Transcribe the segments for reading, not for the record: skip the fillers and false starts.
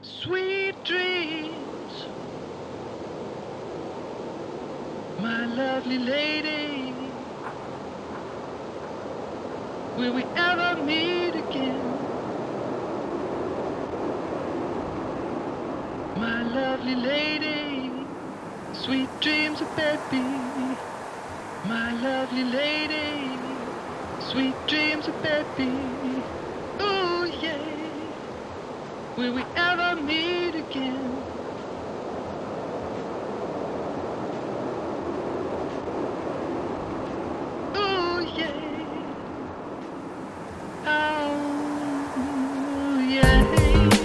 Sweet dreams, my lovely lady. Will we ever meet again? My lovely lady, sweet dreams of baby. My lovely lady, sweet dreams of baby. Ooh yeah. Will we ever meet again? Ooh yeah. Oh yeah.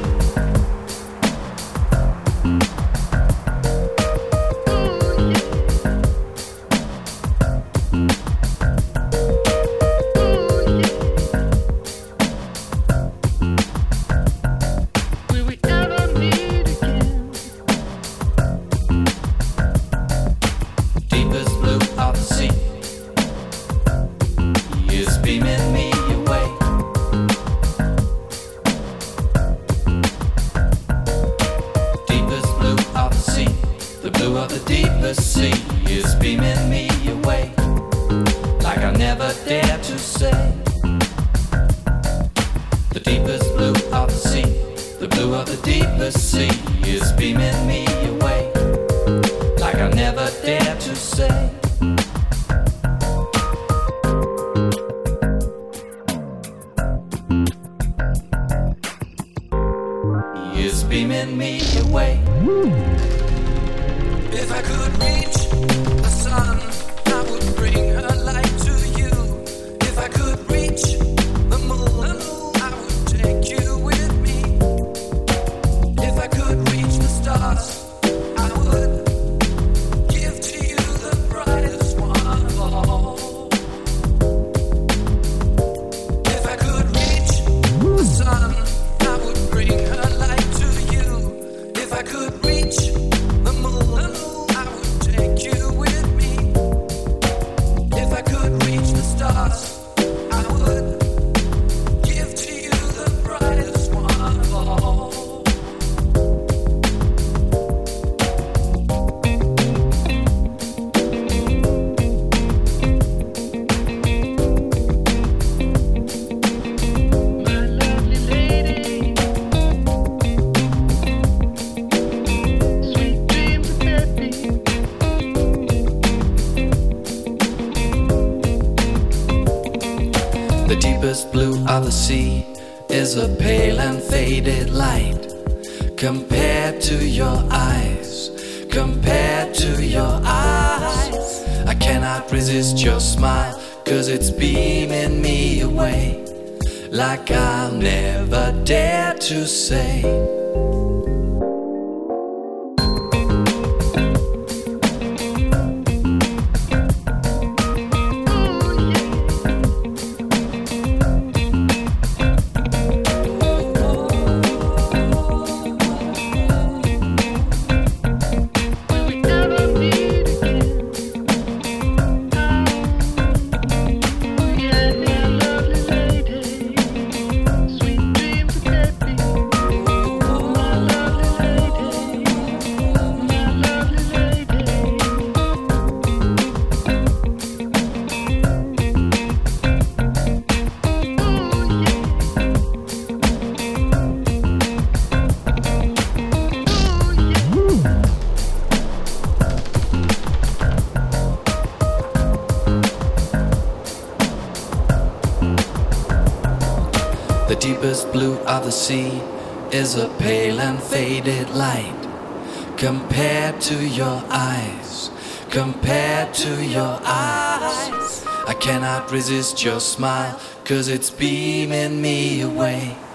Of the sea is a pale and faded light compared to your eyes, compared to your eyes. I cannot resist your smile, 'cause it's beaming me away, like I'll never dare to say. The deepest blue of the sea is a pale and faded light compared to your eyes, compared to your eyes. I cannot resist your smile, 'cause it's beaming me away,